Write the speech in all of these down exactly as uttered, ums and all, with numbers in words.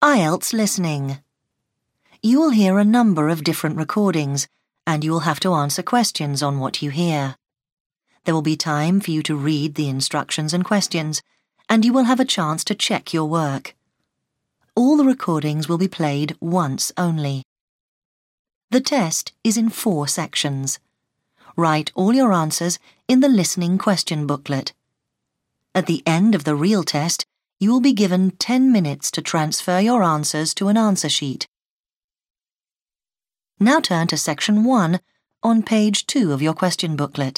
I E L T S listening. You will hear a number of different recordings, and you will have to answer questions on what you hear. There will be time for you to read the instructions and questions, and you will have a chance to check your work. All the recordings will be played once only. The test is in four sections. Write all your answers in the listening question booklet. At the end of the real test, you will be given ten minutes to transfer your answers to an answer sheet. Now turn to section one on page two of your question booklet.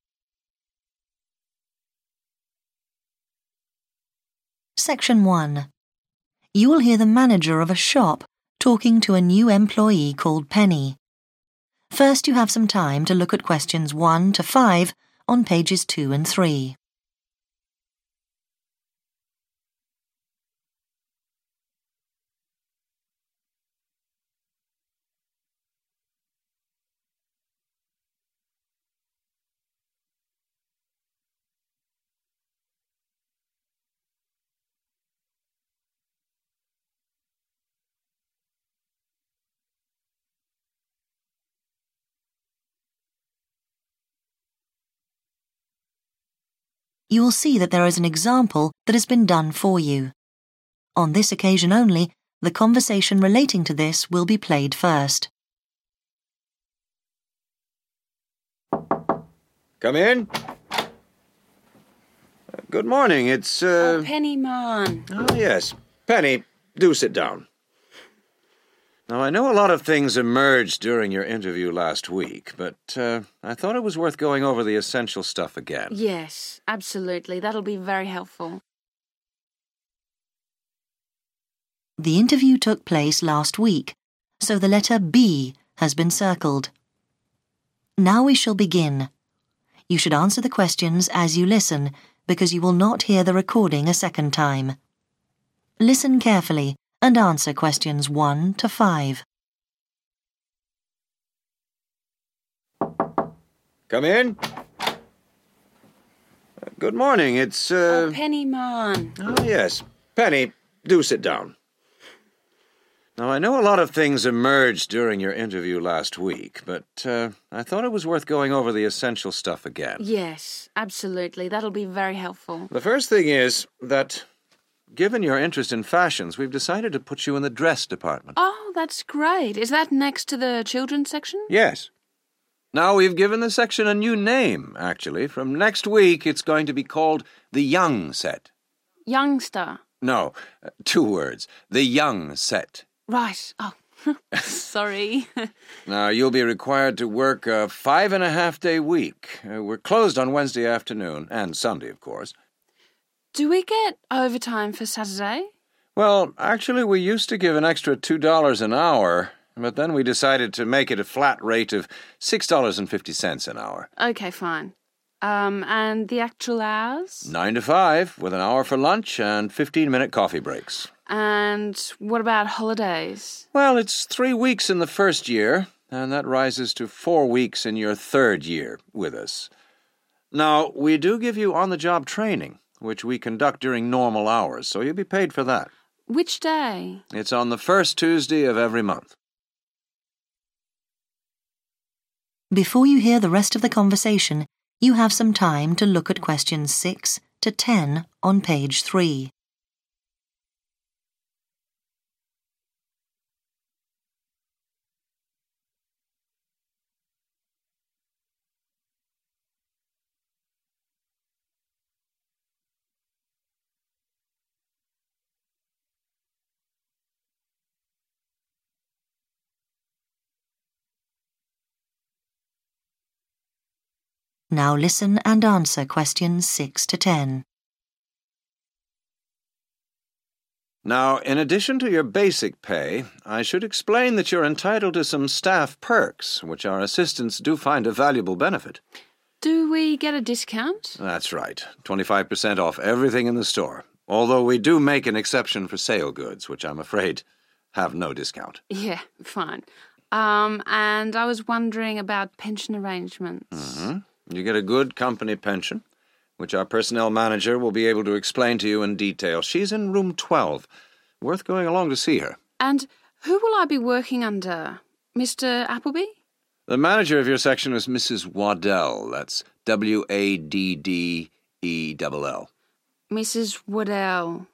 Section one. You will hear the manager of a shop talking to a new employee called Penny. First, you have some time to look at questions one to five on pages two and three. You will see that there is an example that has been done for you. On this occasion only, the conversation relating to this will be played first. Come in. Good morning, it's, uh... Oh, Penny, man. Oh, yes. Penny, do sit down. Now, I know a lot of things emerged during your interview last week, but uh, I thought it was worth going over the essential stuff again. Yes, absolutely. That'll be very helpful. The interview took place last week, so the letter B has been circled. Now we shall begin. You should answer the questions as you listen, because you will not hear the recording a second time. Listen carefully and answer questions one to five. Come in. Good morning, it's, uh... Oh, Penny, man. Oh, yes. Penny, do sit down. Now, I know a lot of things emerged during your interview last week, but uh, I thought it was worth going over the essential stuff again. Yes, absolutely. That'll be very helpful. The first thing is that, given your interest in fashions, we've decided to put you in the dress department. Oh, that's great. Is that next to the children's section? Yes. Now, we've given the section a new name, actually. From next week, it's going to be called the Young Set. Youngster. No, uh, two words. The Young Set. Right. Oh, sorry. Now, you'll be required to work a five-and-a-half-day week. Uh, we're closed on Wednesday afternoon, and Sunday, of course. Do we get overtime for Saturday? Well, actually, we used to give an extra two dollars an hour, but then we decided to make it a flat rate of six dollars and fifty cents an hour. Okay, fine. Um, and the actual hours? Nine to five, with an hour for lunch and fifteen-minute coffee breaks. And what about holidays? Well, it's three weeks in the first year, and that rises to four weeks in your third year with us. Now, we do give you on-the-job training, which we conduct during normal hours, so you'll be paid for that. Which day? It's on the first Tuesday of every month. Before you hear the rest of the conversation, you have some time to look at questions six to ten on page three. Now listen and answer questions six to ten. Now, in addition to your basic pay, I should explain that you're entitled to some staff perks, which our assistants do find a valuable benefit. Do we get a discount? That's right. twenty-five percent off everything in the store. Although we do make an exception for sale goods, which I'm afraid have no discount. Yeah, fine. Um, and I was wondering about pension arrangements. Mm-hmm. You get a good company pension, which our personnel manager will be able to explain to you in detail. She's in room twelve. Worth going along to see her. And who will I be working under? Mister Appleby? The manager of your section is Missus Waddell. That's W A D D E L L. Missus Waddell.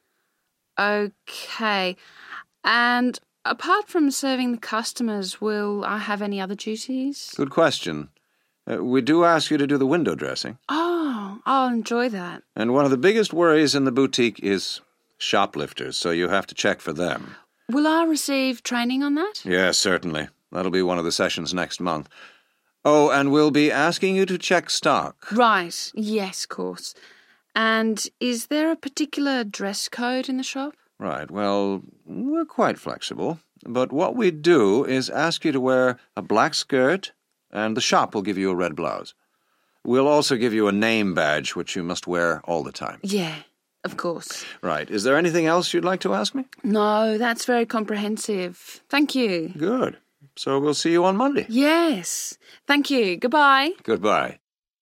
Okay. And apart from serving the customers, will I have any other duties? Good question. Uh, we do ask you to do the window dressing. Oh, I'll enjoy that. And one of the biggest worries in the boutique is shoplifters, so you have to check for them. Will I receive training on that? Yes, certainly. That'll be one of the sessions next month. Oh, and we'll be asking you to check stock. Right. Yes, of course. And is there a particular dress code in the shop? Right, well, we're quite flexible. But what we do is ask you to wear a black skirt, and the shop will give you a red blouse. We'll also give you a name badge, which you must wear all the time. Yeah, of course. Right. Is there anything else you'd like to ask me? No, that's very comprehensive. Thank you. Good. So we'll see you on Monday. Yes. Thank you. Goodbye. Goodbye.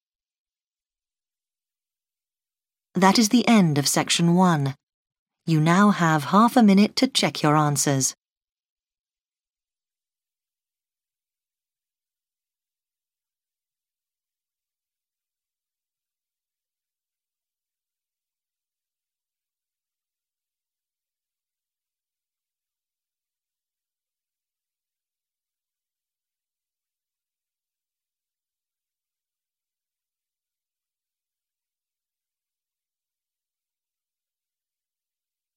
That is the end of section one. You now have half a minute to check your answers.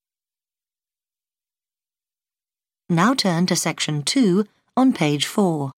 Now turn to section two on page four.